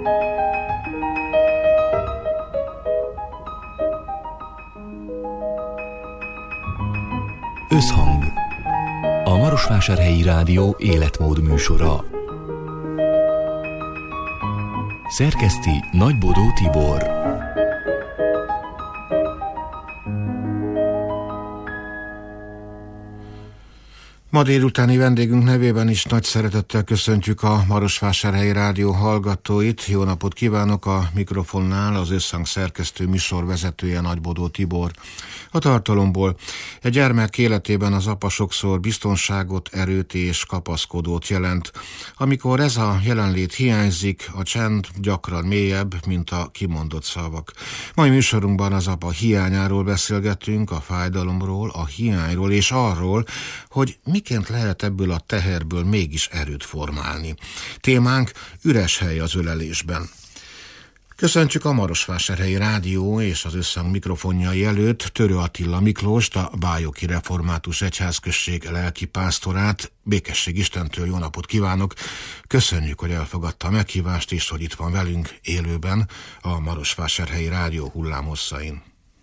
Összhang. A Marosvásárhelyi Rádió életmód műsora. Szerkeszti Nagybodó Tibor. Ma délutáni vendégünk nevében is nagy szeretettel köszöntjük a Marosvásárhelyi Rádió hallgatóit. Jó napot kívánok! A mikrofonnál az Összhang szerkesztő műsorvezetője Nagybodó Tibor. A tartalomból: egy gyermek életében az apa sokszor biztonságot, erőt és kapaszkodót jelent. Amikor ez a jelenlét hiányzik, a csend gyakran mélyebb, mint a kimondott szavak. Mai műsorunkban az apa hiányáról beszélgetünk, a fájdalomról, a hiányról és arról, hogy miként lehet ebből a teherből mégis erőt formálni. Témánk: üres hely az ölelésben. Köszöntjük a Marosvásárhelyi Rádió és az Összhang mikrofonjai előtt Törő Attila Miklóst, a Bályoki Református Egyházközség lelkipásztorát. Békesség Istentől jó napot kívánok! Köszönjük, hogy elfogadta a meghívást, és hogy itt van velünk élőben a Marosvásárhelyi Rádió hullámhosszain.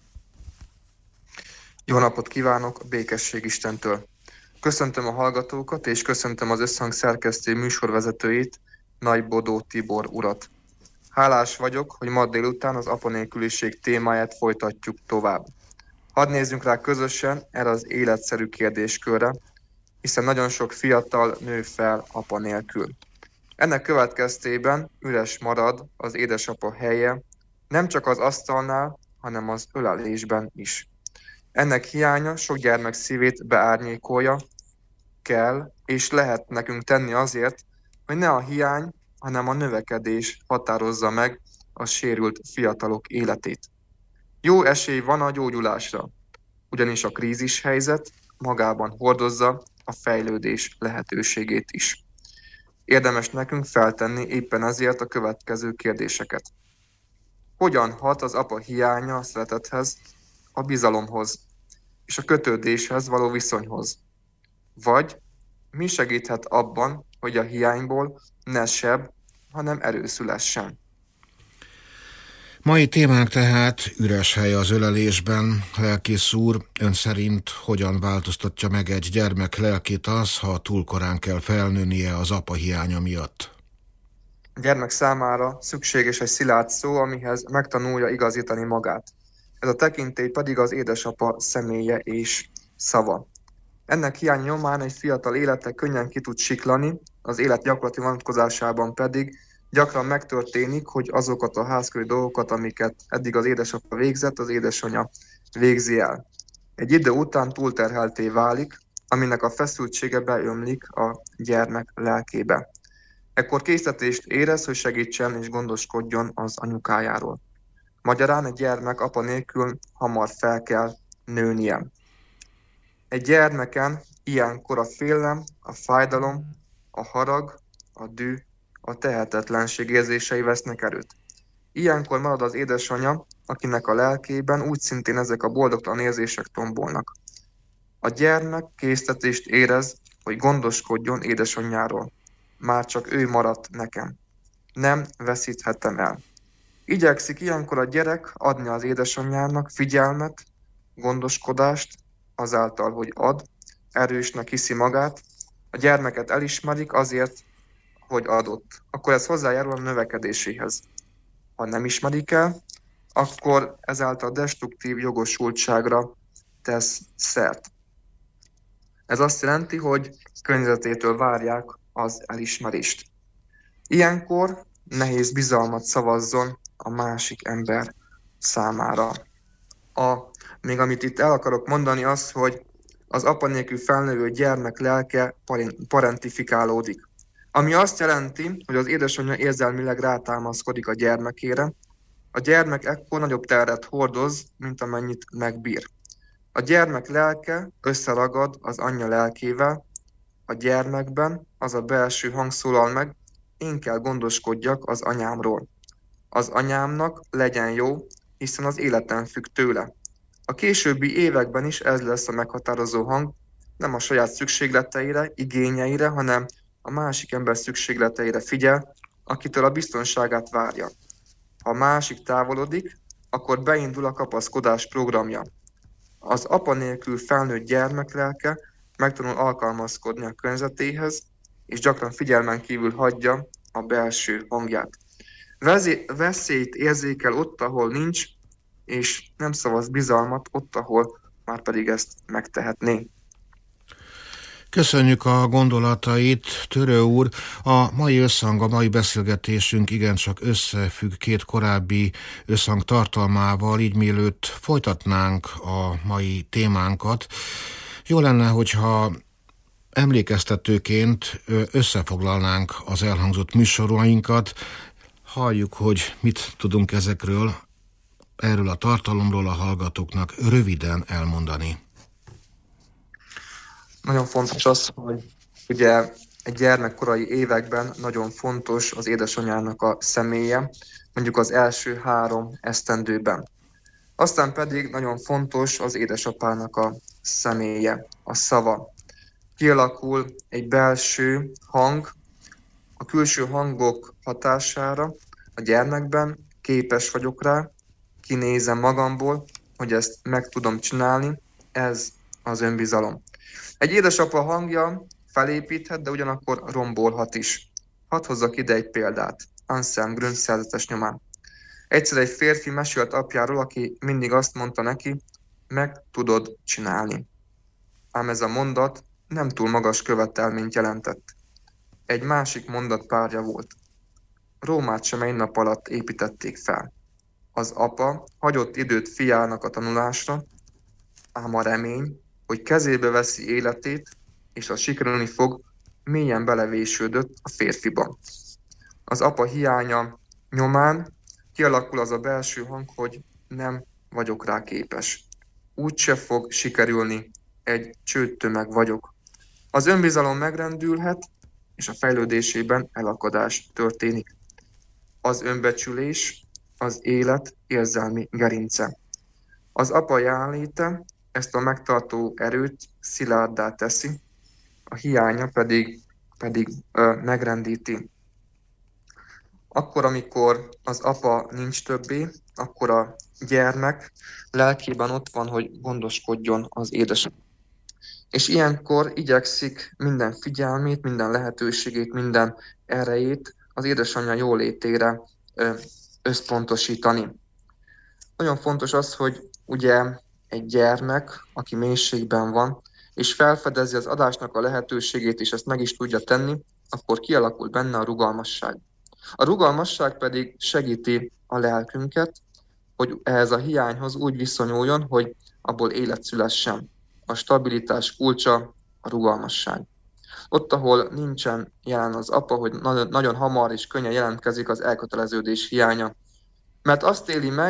Jó napot kívánok! Békesség Istentől! Köszöntöm a hallgatókat, és köszöntöm az Összhang szerkesztő műsorvezetőjét, Nagybodó Tibor urat. Hálás vagyok, hogy ma délután az apanélküliség témáját folytatjuk tovább. Hadd nézzünk rá közösen erre az életszerű kérdéskörre, hiszen nagyon sok fiatal nő fel apa nélkül. Ennek következtében üres marad az édesapa helye, nem csak az asztalnál, hanem az ölelésben is. Ennek hiánya sok gyermek szívét beárnyékolja, kell és lehet nekünk tenni azért, hogy ne a hiány, hanem a növekedés határozza meg a sérült fiatalok életét. Jó esély van a gyógyulásra, ugyanis a krízis helyzet magában hordozza a fejlődés lehetőségét is. Érdemes nekünk feltenni éppen ezért a következő kérdéseket. Hogyan hat az apa hiánya a szeretethez, a bizalomhoz és a kötődéshez való viszonyhoz? Vagy mi segíthet abban, hogy a hiányból ne seb, hanem erő szülessen? Mai témánk tehát üres hely az ölelésben. Lelkész úr, ön szerint hogyan változtatja meg egy gyermek lelkét az, ha túl korán kell felnőnie az apa hiánya miatt? A gyermek számára szükséges egy szilárd szó, amihez megtanulja igazítani magát. Ez a tekintély pedig az édesapa személye és szava. Ennek hiány nyomán egy fiatal élete könnyen ki tud siklani, az élet gyakorlati vonatkozásában pedig gyakran megtörténik, hogy azokat a házköri dolgokat, amiket eddig az édesapa végzett, az édesanyja végzi el. Egy idő után túlterhelté válik, aminek a feszültsége beömlik a gyermek lelkébe. Ekkor késztetést érez, hogy segítsen és gondoskodjon az anyukájáról. Magyarán egy gyermek apa nélkül hamar fel kell nőnie. Egy gyermeken ilyenkor a félelem, a fájdalom, a harag, a düh, a tehetetlenség érzései vesznek erőt. Ilyenkor marad az édesanyja, akinek a lelkében úgy szintén ezek a boldogtalan érzések tombolnak. A gyermek késztetést érez, hogy gondoskodjon édesanyjáról. Már csak ő maradt nekem. Nem veszíthetem el. Igyekszik ilyenkor a gyerek adni az édesanyjának figyelmet, gondoskodást, azáltal, hogy ad, erősnek hiszi magát, a gyermeket elismerik azért, hogy adott. Akkor ez hozzájárul a növekedéséhez. Ha nem ismerik el, akkor ezáltal destruktív jogosultságra tesz szert. Ez azt jelenti, hogy környezetétől várják az elismerést. Ilyenkor nehéz bizalmat szavazzon a másik ember számára. Még amit itt el akarok mondani az, hogy az apa nélkül felnövő gyermek lelke parentifikálódik. Ami azt jelenti, hogy az édesanyja érzelmileg rátámaszkodik a gyermekére. A gyermek ekkor nagyobb terhet hordoz, mint amennyit megbír. A gyermek lelke összeragad az anyja lelkével. A gyermekben az a belső hang szólal meg: én kell gondoskodjak az anyámról. Az anyámnak legyen jó, hiszen az életem függ tőle. A későbbi években is ez lesz a meghatározó hang, nem a saját szükségleteire, igényeire, hanem a másik ember szükségleteire figyel, akitől a biztonságát várja. Ha a másik távolodik, akkor beindul a kapaszkodás programja. Az apa nélkül felnőtt gyermek lelke megtanul alkalmazkodni a környezetéhez, és gyakran figyelmen kívül hagyja a belső hangját. Veszélyt érzékel ott, ahol nincs, és nem szavaz bizalmat ott, ahol már pedig ezt megtehetné. Köszönjük a gondolatait, Törő úr. A mai összhang, a mai beszélgetésünk igencsak összefügg két korábbi összhang tartalmával, így mielőtt folytatnánk a mai témánkat. Jó lenne, hogyha emlékeztetőként összefoglalnánk az elhangzott műsorainkat, halljuk, hogy mit tudunk erről a tartalomról a hallgatóknak röviden elmondani. Nagyon fontos az, hogy ugye egy gyermek korai években nagyon fontos az édesanyjának a személye, mondjuk az első 3 esztendőben. Aztán pedig nagyon fontos az édesapának a személye, a szava. Kialakul egy belső hang, a külső hangok hatására a gyermekben képes vagyok rá, kinézem magamból, hogy ezt meg tudom csinálni, ez az önbizalom. Egy édesapa hangja felépíthet, de ugyanakkor rombolhat is. Hadd hozzak ide egy példát, Anselm Grün szerzetes nyomán. Egyszer egy férfi mesélt apjáról, aki mindig azt mondta neki, meg tudod csinálni. Ám ez a mondat nem túl magas követelményt jelentett. Egy másik mondat párja volt. Rómát sem egy nap alatt építették fel. Az apa hagyott időt fiának a tanulásra, ám a remény, hogy kezébe veszi életét, és az sikerülni fog, mélyen belevésődött a férfiba. Az apa hiánya nyomán kialakul az a belső hang, hogy nem vagyok rá képes. Úgyse fog sikerülni, egy csődtömeg vagyok. Az önbizalom megrendülhet, és a fejlődésében elakadás történik. Az önbecsülés az élet érzelmi gerince. Az apa jelenléte ezt a megtartó erőt szilárddá teszi, a hiánya pedig megrendíti. Akkor, amikor az apa nincs többé, akkor a gyermek lelkében ott van, hogy gondoskodjon az édesapja. És ilyenkor igyekszik minden figyelmét, minden lehetőségét, minden erejét az édesanyja jólétére összpontosítani. Nagyon fontos az, hogy ugye egy gyermek, aki mélységben van, és felfedezi az adásnak a lehetőségét, és ezt meg is tudja tenni, akkor kialakul benne a rugalmasság. A rugalmasság pedig segíti a lelkünket, hogy ehhez a hiányhoz úgy viszonyuljon, hogy abból élet szülessen. A stabilitás kulcsa a rugalmasság. Ott, ahol nincsen jelen az apa, hogy nagyon hamar és könnyen jelentkezik az elköteleződés hiánya. Mert azt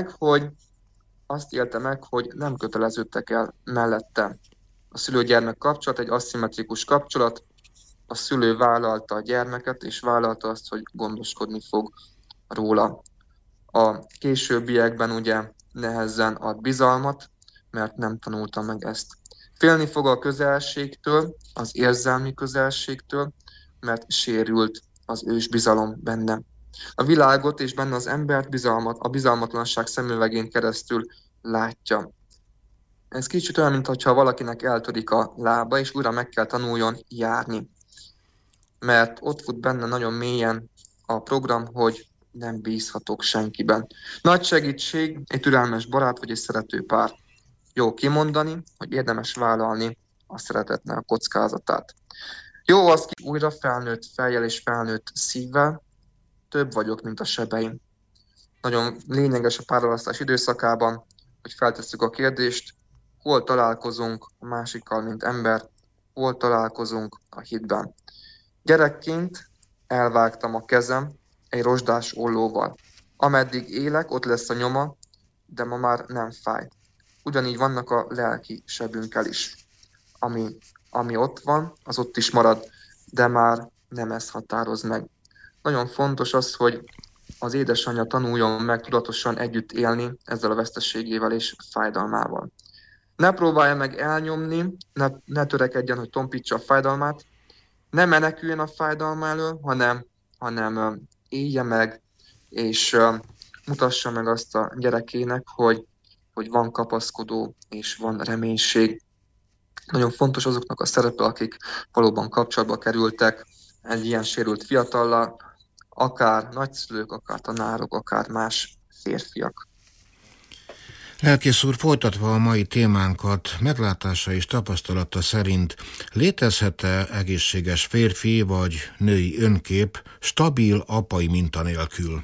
élte meg, hogy nem köteleződtek el mellette. A szülő-gyermek kapcsolat egy aszimmetrikus kapcsolat, a szülő vállalta a gyermeket, és vállalta azt, hogy gondoskodni fog róla. A későbbiekben ugye nehezen ad bizalmat, mert nem tanulta meg ezt. Félni fog a közelségtől, az érzelmi közelségtől, mert sérült az ősbizalom benne. A világot és benne az embert a bizalmatlanság szemüvegén keresztül látja. Ez kicsit olyan, mintha valakinek eltörik a lába, és újra meg kell tanuljon járni. Mert ott fut benne nagyon mélyen a program, hogy nem bízhatok senkiben. Nagy segítség egy türelmes barát vagy egy szerető pár. Jó kimondani, hogy érdemes vállalni a szeretetnek a kockázatát. Jó az ki újra felnőtt fejjel és felnőtt szívvel, több vagyok, mint a sebeim. Nagyon lényeges a párválasztás időszakában, hogy feltesszük a kérdést, hol találkozunk a másikkal, mint ember, hol találkozunk a hitben. Gyerekként elvágtam a kezem egy rozsdás ollóval. Ameddig élek, ott lesz a nyoma, de ma már nem fáj. Ugyanígy vannak a lelki sebünkkel is. Ami ott van, az ott is marad, de már nem ez határoz meg. Nagyon fontos az, hogy az édesanyja tanuljon meg tudatosan együtt élni ezzel a veszteségével és fájdalmával. Ne próbálja meg elnyomni, ne törekedjen, hogy tompítsa a fájdalmát, ne meneküljön a fájdalma elől, hanem élje meg, és mutassa meg azt a gyerekének, hogy van kapaszkodó, és van reménység. Nagyon fontos azoknak a szerepe, akik valóban kapcsolatba kerültek egy ilyen sérült fiatallal, akár nagyszülők, akár tanárok, akár más férfiak. Lelkész úr, folytatva a mai témánkat, meglátása és tapasztalata szerint létezhet-e egészséges férfi vagy női önkép stabil apai minta nélkül?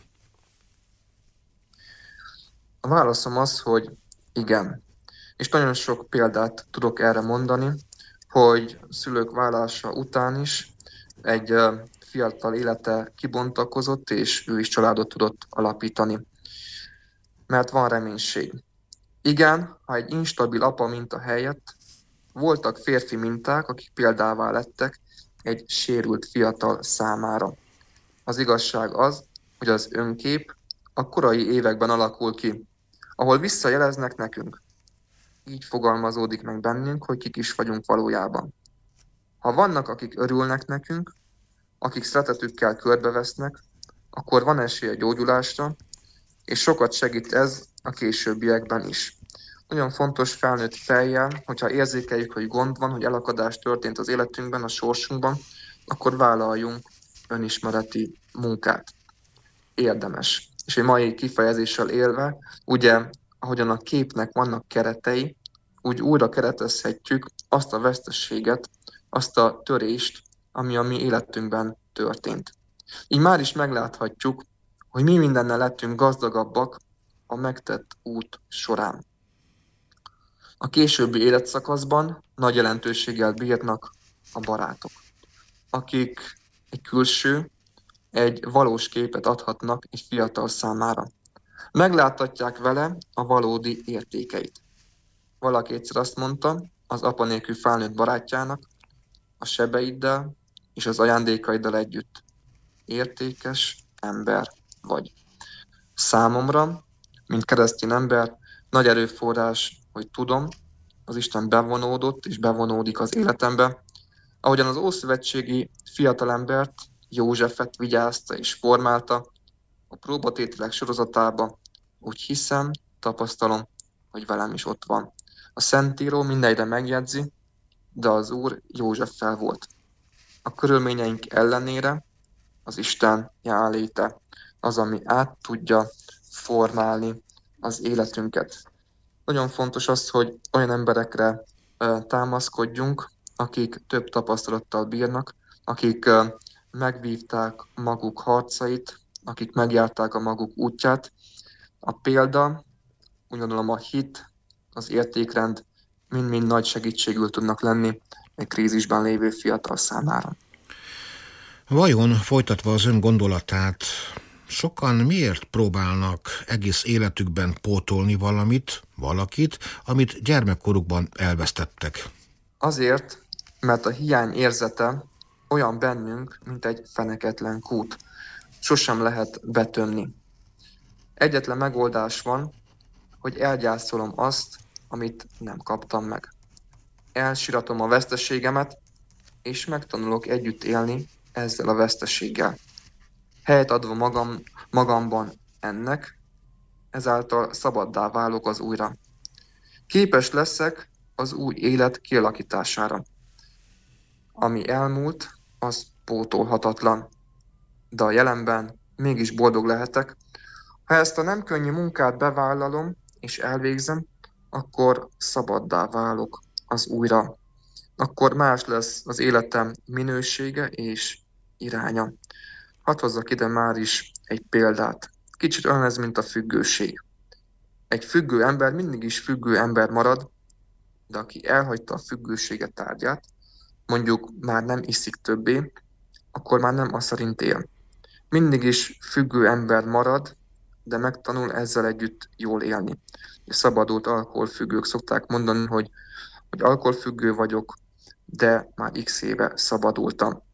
A válaszom az, hogy igen. És nagyon sok példát tudok erre mondani, hogy szülők válása után is egy fiatal élete kibontakozott, és ő is családot tudott alapítani. Mert van reménység. Igen, ha egy instabil apa minta helyett voltak férfi minták, akik példává lettek egy sérült fiatal számára. Az igazság az, hogy az önkép a korai években alakul ki, ahol visszajeleznek nekünk. Így fogalmazódik meg bennünk, hogy kik is vagyunk valójában. Ha vannak, akik örülnek nekünk, akik szeretetükkel körbevesznek, akkor van esély a gyógyulásra, és sokat segít ez a későbbiekben is. Nagyon fontos felnőtt fejjel, hogyha érzékeljük, hogy gond van, hogy elakadás történt az életünkben, a sorsunkban, akkor vállaljunk önismereti munkát. Érdemes. És egy mai kifejezéssel élve, ugye, ahogyan a képnek vannak keretei, úgy újra keretezhetjük azt a veszteséget, azt a törést, ami a mi életünkben történt. Így már is megláthatjuk, hogy mi mindennel lettünk gazdagabbak a megtett út során. A későbbi életszakaszban nagy jelentőséggel bírnak a barátok, akik egy külső, egy valós képet adhatnak egy fiatal számára. Megláthatják vele a valódi értékeit. Valaki egyszer azt mondta az apa nélkül felnőtt barátjának, a sebeiddel és az ajándékaiddal együtt értékes ember vagy. Számomra, mint keresztény ember, nagy erőforrás, hogy tudom, az Isten bevonódott és bevonódik az életembe, ahogyan az ószövetségi fiatalembert, Józsefet vigyázta és formálta a próbatételek sorozatába, úgy hiszem, tapasztalom, hogy velem is ott van. A Szentíró mindenre megjegyzi, de az Úr Józseffel volt. A körülményeink ellenére az Isten jelenléte az, ami át tudja formálni az életünket. Nagyon fontos az, hogy olyan emberekre támaszkodjunk, akik több tapasztalattal bírnak, akik megvívták maguk harcait, akik megjárták a maguk útját. A példa, úgy gondolom a hit, az értékrend mind-mind nagy segítségül tudnak lenni egy krízisben lévő fiatal számára. Vajon, folytatva az ön gondolatát, sokan miért próbálnak egész életükben pótolni valakit, amit gyermekkorukban elvesztettek? Azért, mert a hiány érzete olyan bennünk, mint egy feneketlen kút. Sosem lehet betömni. Egyetlen megoldás van, hogy elgyászolom azt, amit nem kaptam meg. Elsiratom a veszteségemet, és megtanulok együtt élni ezzel a veszteséggel. Helyet adva magamban ennek, ezáltal szabaddá válok az újra. Képes leszek az új élet kialakítására. Ami elmúlt, az pótolhatatlan, de a jelenben mégis boldog lehetek. Ha ezt a nem könnyű munkát bevállalom és elvégzem, akkor szabaddá válok az újra. Akkor más lesz az életem minősége és iránya. Hadd hozzak ide már is egy példát. Kicsit olyan ez, mint a függőség. Egy függő ember mindig is függő ember marad, de aki elhagyta a függősége tárgyát, mondjuk már nem iszik többé, akkor már nem az szerint él. Mindig is függő ember marad, de megtanul ezzel együtt jól élni. És szabadult alkoholfüggők szokták mondani, hogy alkoholfüggő vagyok, de már x éve szabadultam.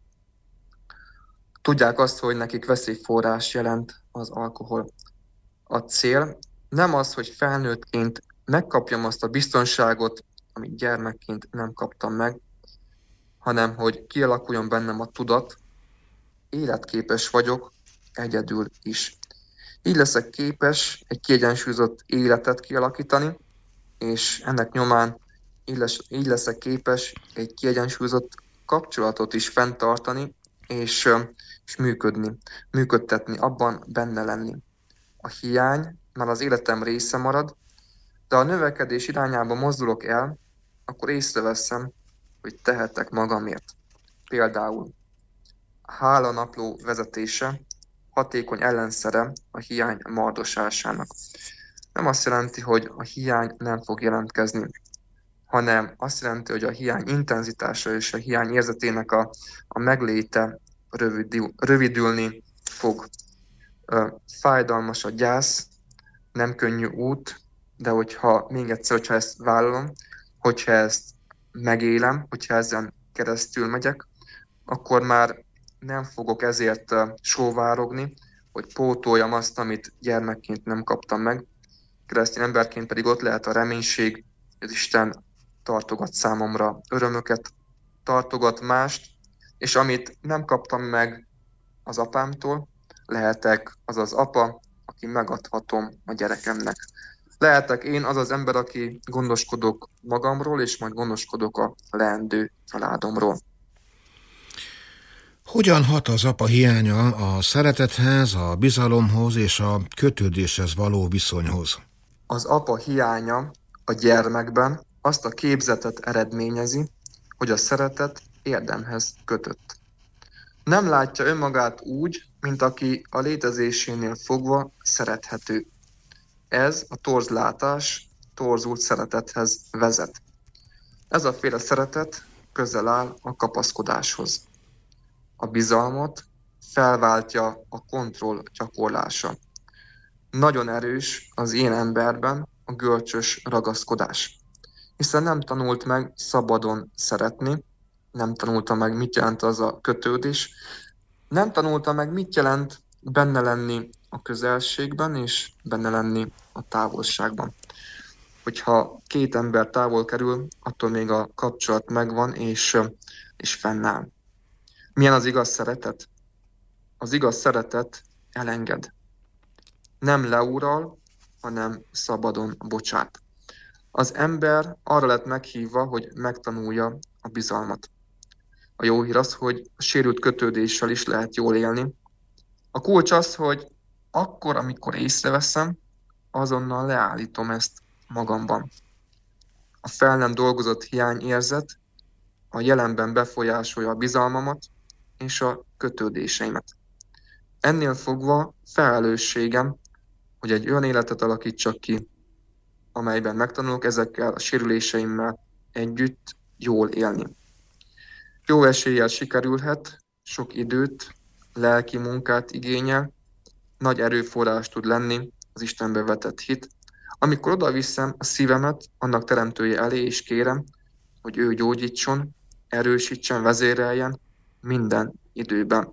Tudják azt, hogy nekik veszélyforrás jelent az alkohol. A cél nem az, hogy felnőttként megkapjam azt a biztonságot, amit gyermekként nem kaptam meg, hanem hogy kialakuljon bennem a tudat, életképes vagyok, egyedül is. Így leszek képes egy kiegyensúlyozott életet kialakítani, és ennek nyomán így leszek képes egy kiegyensúlyozott kapcsolatot is fenntartani, és működtetni, abban benne lenni. A hiány már az életem része marad, de ha a növekedés irányába mozdulok el, akkor észreveszem, hogy tehetek magamért. Például a hálanapló vezetése hatékony ellenszere a hiány mardosásának. Nem azt jelenti, hogy a hiány nem fog jelentkezni, hanem azt jelenti, hogy a hiány intenzitása és a hiány érzetének a megléte rövidülni fog. Fájdalmas a gyász, nem könnyű út, de hogyha ezt vállalom, hogyha ezt megélem, hogyha ezen keresztül megyek, akkor már nem fogok ezért sóvárogni, hogy pótoljam azt, amit gyermekként nem kaptam meg. Keresztény emberként pedig ott lehet a reménység, hogy az Isten tartogat számomra örömöket, tartogat mást, és amit nem kaptam meg az apámtól, lehetek az az apa, aki megadhatom a gyerekemnek. Lehetek én az az ember, aki gondoskodok magamról, és majd gondoskodok a leendő családomról. Hogyan hat az apa hiánya a szeretethez, a bizalomhoz és a kötődéshez való viszonyhoz? Az apa hiánya a gyermekben azt a képzetet eredményezi, hogy a szeretet érdemhez kötött. Nem látja önmagát úgy, mint aki a létezésénél fogva szerethető. Ez a torzlátás torzult szeretethez vezet. Ez a féle szeretet közel áll a kapaszkodáshoz. A bizalmat felváltja a kontroll gyakorlása. Nagyon erős az én emberben a görcsös ragaszkodás, hiszen nem tanult meg szabadon szeretni, nem tanulta meg, mit jelent az a kötődés, nem tanulta meg, mit jelent benne lenni a közelségben és benne lenni a távolságban. Hogyha két ember távol kerül, attól még a kapcsolat megvan és fennáll. Milyen az igaz szeretet? Az igaz szeretet elenged. Nem leural, hanem szabadon bocsát. Az ember arra lett meghívva, hogy megtanulja a bizalmat. A jó hír az, hogy a sérült kötődéssel is lehet jól élni. A kulcs az, hogy akkor, amikor észreveszem, azonnal leállítom ezt magamban. A fel nem dolgozott hiányérzet a jelenben befolyásolja a bizalmamat és a kötődéseimet. Ennél fogva felelősségem, hogy egy olyan életet alakítsak ki, amelyben megtanulok ezekkel a sérüléseimmel együtt jól élni. Jó eséllyel sikerülhet, sok időt, lelki munkát igényel, nagy erőforrás tud lenni az Istenbe vetett hit. Amikor odaviszem a szívemet annak teremtője elé, és kérem, hogy ő gyógyítson, erősítsen, vezéreljen minden időben.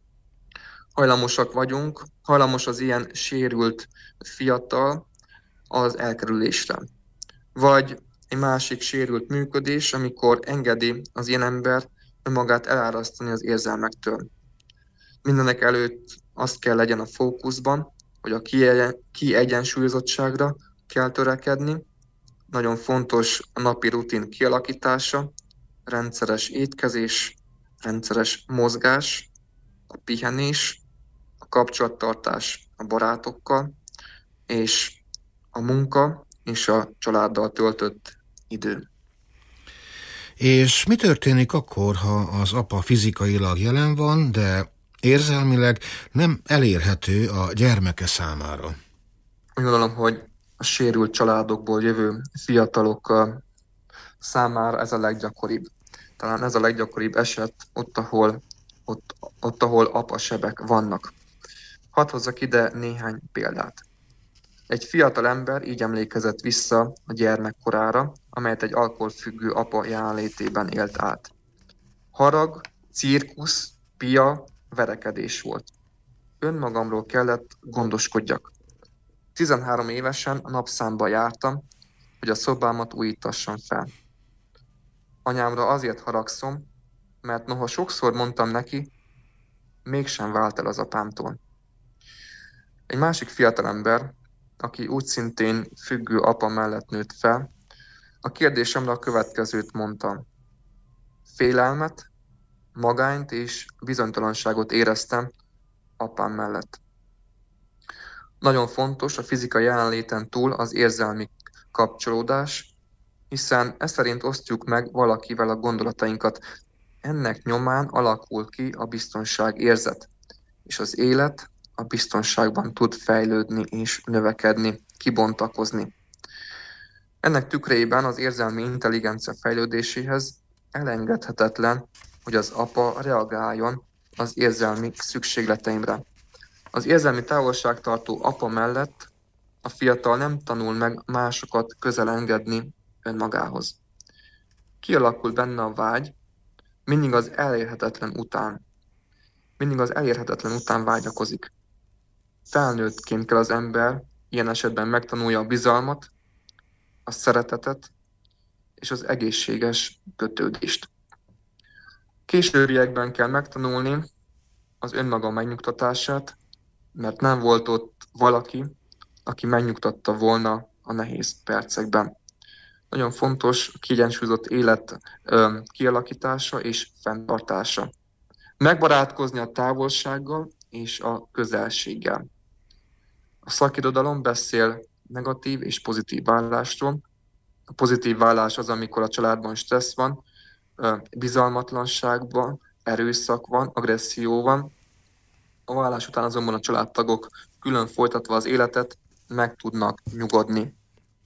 Hajlamos az ilyen sérült fiatal az elkerülésre. Vagy egy másik sérült működés, amikor engedi az ilyen ember önmagát elárasztani az érzelmektől. Mindenek előtt azt kell legyen a fókuszban, hogy a kiegyensúlyozottságra kell törekedni. Nagyon fontos a napi rutin kialakítása, rendszeres étkezés, rendszeres mozgás, a pihenés, a kapcsolattartás a barátokkal, és a munka és a családdal töltött idő. És mi történik akkor, ha az apa fizikailag jelen van, de érzelmileg nem elérhető a gyermeke számára? Úgy gondolom, hogy a sérült családokból jövő fiatalok számára ez a leggyakoribb. Talán ez a leggyakoribb eset ott, ahol apasebek vannak. Hadd hozzak ide néhány példát. Egy fiatal ember így emlékezett vissza a gyermekkorára, amelyet egy alkoholfüggő apa jelenlétében élt át. Harag, cirkusz, pia, verekedés volt. Önmagamról kellett gondoskodjak. 13 évesen a napszámba jártam, hogy a szobámat újítassam fel. Anyámra azért haragszom, mert noha sokszor mondtam neki, mégsem vált el az apámtól. Egy másik fiatalember, aki úgy szintén függő apa mellett nőtt fel, a kérdésemre a következőt mondta. Félelmet, magányt és bizonytalanságot éreztem apám mellett. Nagyon fontos a fizikai jelenléten túl az érzelmi kapcsolódás, hiszen ez szerint osztjuk meg valakivel a gondolatainkat. Ennek nyomán alakul ki a biztonságérzet, és az élet a biztonságban tud fejlődni és növekedni, kibontakozni. Ennek tükrében az érzelmi intelligencia fejlődéséhez elengedhetetlen, hogy az apa reagáljon az érzelmi szükségleteimre. Az érzelmi távolságtartó apa mellett a fiatal nem tanul meg másokat közel engedni önmagához. Kialakul benne a vágy, mindig az elérhetetlen után vágyakozik. Felnőttként kell az ember ilyen esetben megtanulja a bizalmat, a szeretetet és az egészséges kötődést. Későbbiekben kell megtanulni az önmaga megnyugtatását, mert nem volt ott valaki, aki megnyugtatta volna a nehéz percekben. Nagyon fontos a kiegyensúlyozott élet kialakítása és fenntartása. Megbarátkozni a távolsággal és a közelséggel. A szakirodalom beszél negatív és pozitív vállásról. A pozitív vállás az, amikor a családban stressz van, bizalmatlanságban, erőszak van, agresszió van. A vállás után azonban a családtagok külön folytatva az életet meg tudnak nyugodni.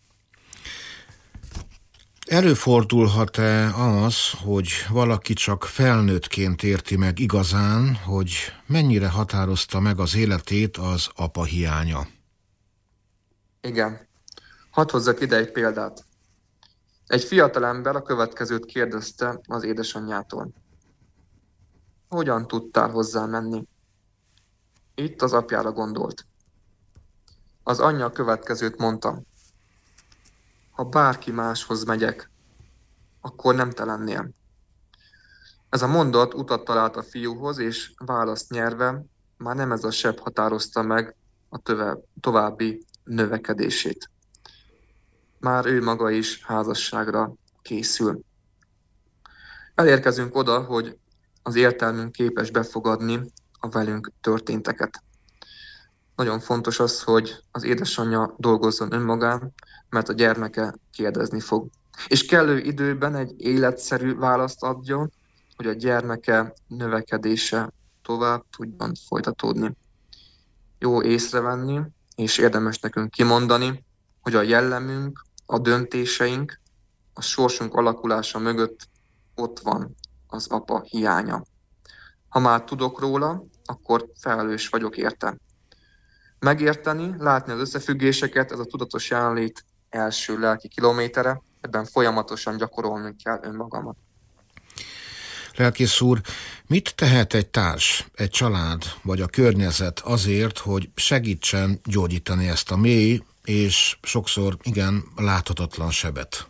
Előfordulhat-e az, hogy valaki csak felnőttként érti meg igazán, hogy mennyire határozta meg az életét az apa hiánya? Igen. Hadd hozzak ide egy példát. Egy fiatal ember a következőt kérdezte az édesanyjától. Hogyan tudtál hozzá menni? Itt az apjára gondolt. Az anyja a következőt mondta. Ha bárki máshoz megyek, akkor nem te lennél. Ez a mondat utat talált a fiúhoz, és választ nyerve már nem ez a seb határozta meg a további növekedését. Már ő maga is házasságra készül. Elérkezünk oda, hogy az értelmünk képes befogadni a velünk történteket. Nagyon fontos az, hogy az édesanyja dolgozzon önmagán, mert a gyermeke kérdezni fog. És kellő időben egy életszerű választ adjon, hogy a gyermeke növekedése tovább tudjon folytatódni. Jó észrevenni, és érdemes nekünk kimondani, hogy a jellemünk, a döntéseink, a sorsunk alakulása mögött ott van az apa hiánya. Ha már tudok róla, akkor felelős vagyok érte. Megérteni, látni az összefüggéseket, ez a tudatos jelenlét első lelki kilométere, ebben folyamatosan gyakorolni kell önmagamat. Lelkész úr, mit tehet egy társ, egy család vagy a környezet azért, hogy segítsen gyógyítani ezt a mély és sokszor igen láthatatlan sebet?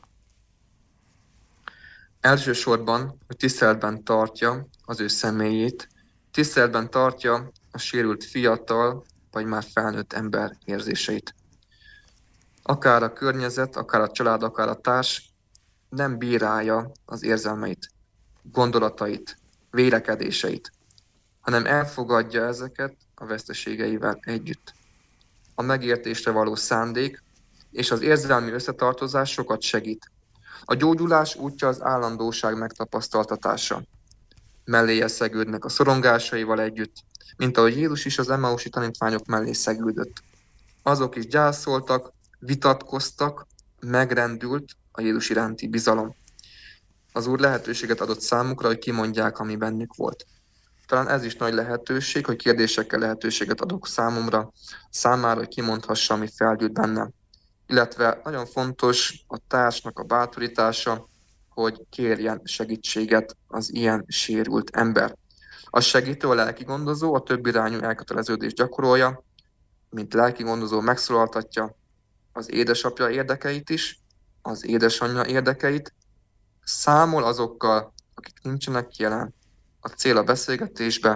Elsősorban, hogy tiszteletben tartja az ő személyét, tiszteletben tartja a sérült fiatal vagy már felnőtt ember érzéseit. Akár a környezet, akár a család, akár a társ nem bírálja az érzelmeit, gondolatait, vélekedéseit, hanem elfogadja ezeket a veszteségeivel együtt. A megértésre való szándék és az érzelmi összetartozás sokat segít. A gyógyulás útja az állandóság megtapasztaltatása. Melléje szegődnek a szorongásaival együtt, mint ahogy Jézus is az Emmausi tanítványok mellé szegődött. Azok is gyászoltak, vitatkoztak, megrendült a Jézus iránti bizalom. Az Úr lehetőséget adott számukra, hogy kimondják, ami bennük volt. Talán ez is nagy lehetőség, hogy kérdésekkel lehetőséget adok számára, hogy kimondhassa, ami felgyűlt bennem. Illetve nagyon fontos a társnak a bátorítása, hogy kérjen segítséget az ilyen sérült ember. A segítő, a lelkigondozó a több irányú elköteleződést gyakorolja, mint lelkigondozó megszólaltatja az édesapja érdekeit is, az édesanyja érdekeit, számol azokkal, akik nincsenek jelen. A cél a beszélgetésbe,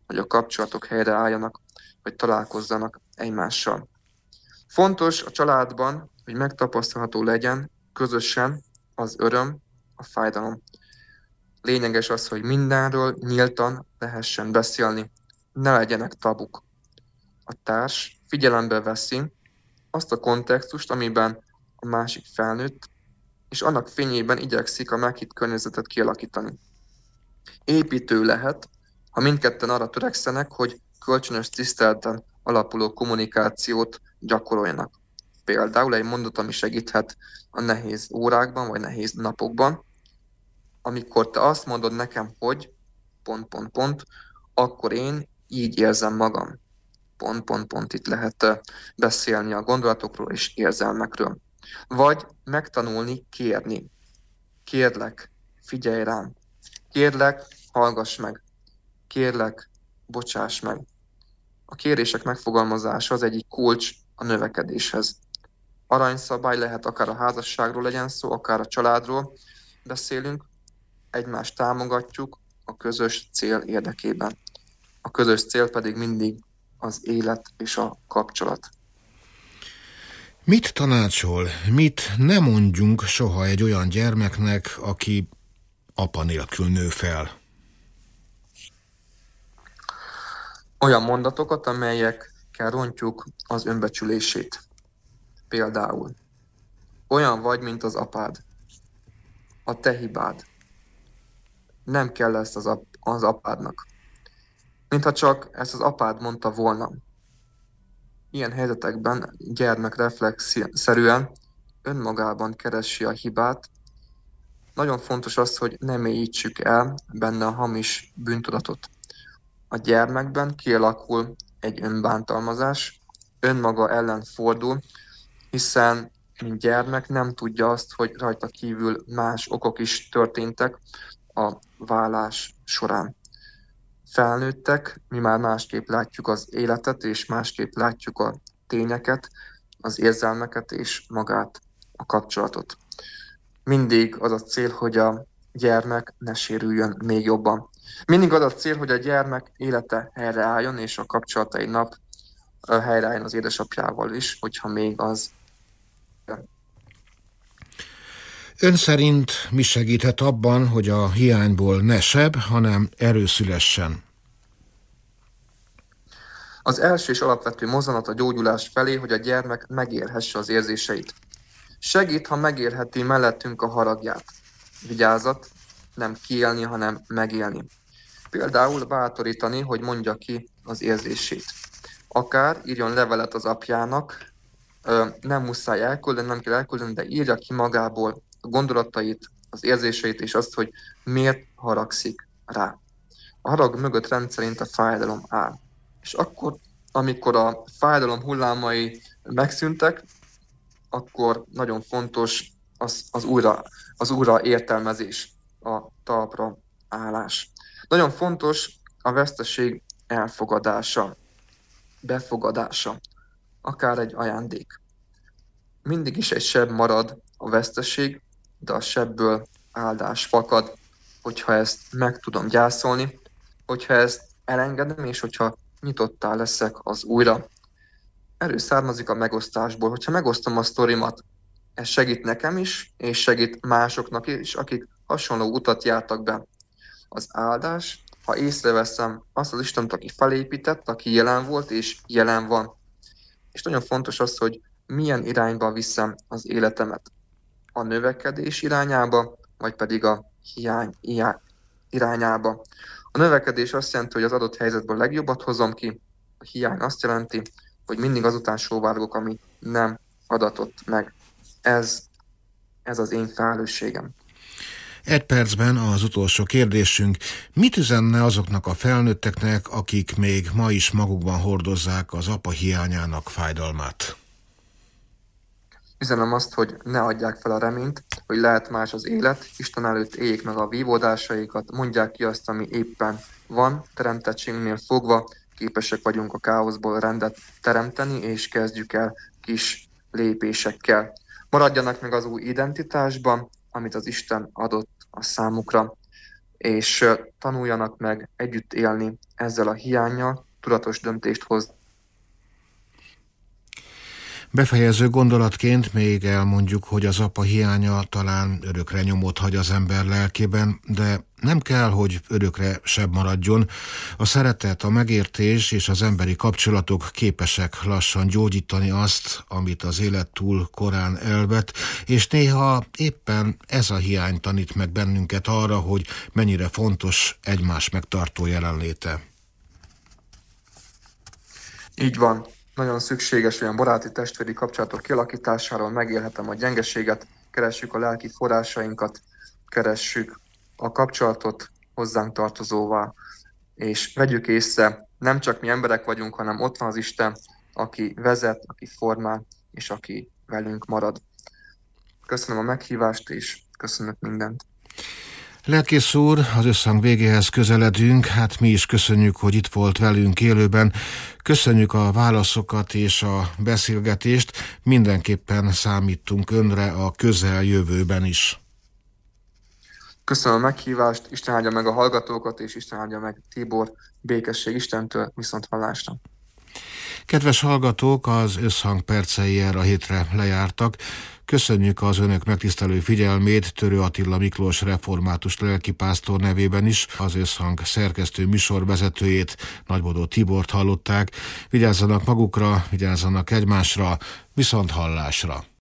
hogy a kapcsolatok helyreálljanak, hogy találkozzanak egymással. Fontos a családban, hogy megtapasztalható legyen közösen az öröm, a fájdalom. Lényeges az, hogy mindenről nyíltan lehessen beszélni, ne legyenek tabuk. A társ figyelembe veszi azt a kontextust, amiben a másik felnőtt, és annak fényében igyekszik a meghitt környezetet kialakítani. Építő lehet, ha mindketten arra törekszenek, hogy kölcsönös tiszteleten alapuló kommunikációt gyakoroljanak. Például egy mondat, ami segíthet a nehéz órákban, vagy nehéz napokban, amikor te azt mondod nekem, hogy ... akkor én így érzem magam. Itt lehet beszélni a gondolatokról és érzelmekről. Vagy megtanulni kérni. Kérlek, figyelj rám. Kérlek, hallgass meg. Kérlek, bocsáss meg. A kérések megfogalmazása az egyik kulcs a növekedéshez. Aranyszabály lehet, akár a házasságról legyen szó, akár a családról beszélünk, egymást támogatjuk a közös cél érdekében. A közös cél pedig mindig az élet és a kapcsolat. Mit tanácsol, mit ne mondjunk soha egy olyan gyermeknek, aki apa nélkül nő fel? Olyan mondatokat, amelyekkel rontjuk az önbecsülését. Például, olyan vagy, mint az apád. A te hibád. Nem kell ezt az apádnak. Mintha csak ezt az apád mondta volna. Ilyen helyzetekben gyermek reflexszerűen önmagában keresi a hibát. Nagyon fontos az, hogy ne mélyítsük el benne a hamis bűntudatot. A gyermekben kialakul egy önbántalmazás, önmaga ellen fordul, hiszen mint gyermek nem tudja azt, hogy rajta kívül más okok is történtek a válás során. Felnőttek, mi már másképp látjuk az életet, és másképp látjuk a tényeket, az érzelmeket és magát, a kapcsolatot. Mindig az a cél, hogy a gyermek ne sérüljön még jobban. Mindig az a cél, hogy a gyermek élete helyreálljon, és a kapcsolatai nap helyreálljon az édesapjával is, hogyha még az. Ön szerint mi segíthet abban, hogy a hiányból ne seb, hanem erő szülessen? Az első és alapvető mozzanat a gyógyulás felé, hogy a gyermek megérhesse az érzéseit. Segít, ha megérheti mellettünk a haragját. Vigyázat, nem kiélni, hanem megélni. Például bátorítani, hogy mondja ki az érzését. Akár írjon levelet az apjának, nem muszáj elküldeni, nem kell elküldeni, de írja ki magából a gondolatait, az érzéseit, és azt, hogy miért haragszik rá. A harag mögött rendszerint a fájdalom áll. És akkor, amikor a fájdalom hullámai megszűntek, akkor nagyon fontos az újra értelmezés, a talpra állás. Nagyon fontos a veszteség elfogadása, befogadása, akár egy ajándék. Mindig is egy seb marad a veszteség, de a sebből áldás fakad, hogyha ezt meg tudom gyászolni, hogyha ezt elengedem, és hogyha nyitottá leszek az újra. Erő származik a megosztásból. Hogyha megosztom a sztorimat, ez segít nekem is, és segít másoknak is, akik hasonló utat jártak be. Az áldás, ha észreveszem azt az Istent, aki felépített, aki jelen volt és jelen van. És nagyon fontos az, hogy milyen irányba viszem az életemet. A növekedés irányába, vagy pedig a hiány irányába. A növekedés azt jelenti, hogy az adott helyzetből a legjobbat hozom ki, a hiány azt jelenti, hogy mindig azután sóvárgok, ami nem adatott meg. Ez az én felelősségem. Egy percben az utolsó kérdésünk. Mit üzenne azoknak a felnőtteknek, akik még ma is magukban hordozzák az apa hiányának fájdalmát? Üzenem azt, hogy ne adják fel a reményt, hogy lehet más az élet, Isten előtt éljék meg a vívódásaikat, mondják ki azt, ami éppen van, teremtettségnél fogva, képesek vagyunk a káoszból rendet teremteni, és kezdjük el kis lépésekkel. Maradjanak meg az új identitásban, amit az Isten adott a számukra. és tanuljanak meg együtt élni ezzel a hiánnyal, tudatos döntést hozni. Befejező gondolatként még elmondjuk, hogy az apa hiánya talán örökre nyomot hagy az ember lelkében, de nem kell, hogy örökre sebb maradjon. A szeretet, a megértés és az emberi kapcsolatok képesek lassan gyógyítani azt, amit az élet túl korán elvet, és néha éppen ez a hiány tanít meg bennünket arra, hogy mennyire fontos egymás megtartó jelenléte. Így van. Nagyon szükséges olyan baráti testvéri kapcsolatok kialakításáról, megélhetem a gyengeséget, keressük a lelki forrásainkat, keressük a kapcsolatot hozzánk tartozóvá, és vegyük észre, nem csak mi emberek vagyunk, hanem ott van az Isten, aki vezet, aki formál, és aki velünk marad. Köszönöm a meghívást, és köszönök mindent. Lelkész úr, az összhang végéhez közeledünk, hát mi is köszönjük, hogy itt volt velünk élőben. Köszönjük a válaszokat és a beszélgetést, mindenképpen számítunk önre a közeljövőben is. Köszönöm a meghívást, Isten áldja meg a hallgatókat, és Isten áldja meg Tibor, békesség Istentől, viszonthallásra. Kedves hallgatók, az összhang percei erre a hétre lejártak. Köszönjük az önök megtisztelő figyelmét Törő Attila Miklós református lelkipásztor nevében is, az összhang szerkesztő műsorvezetőjét, Nagybodó Tibort hallották. Vigyázzanak magukra, vigyázzanak egymásra, viszonthallásra!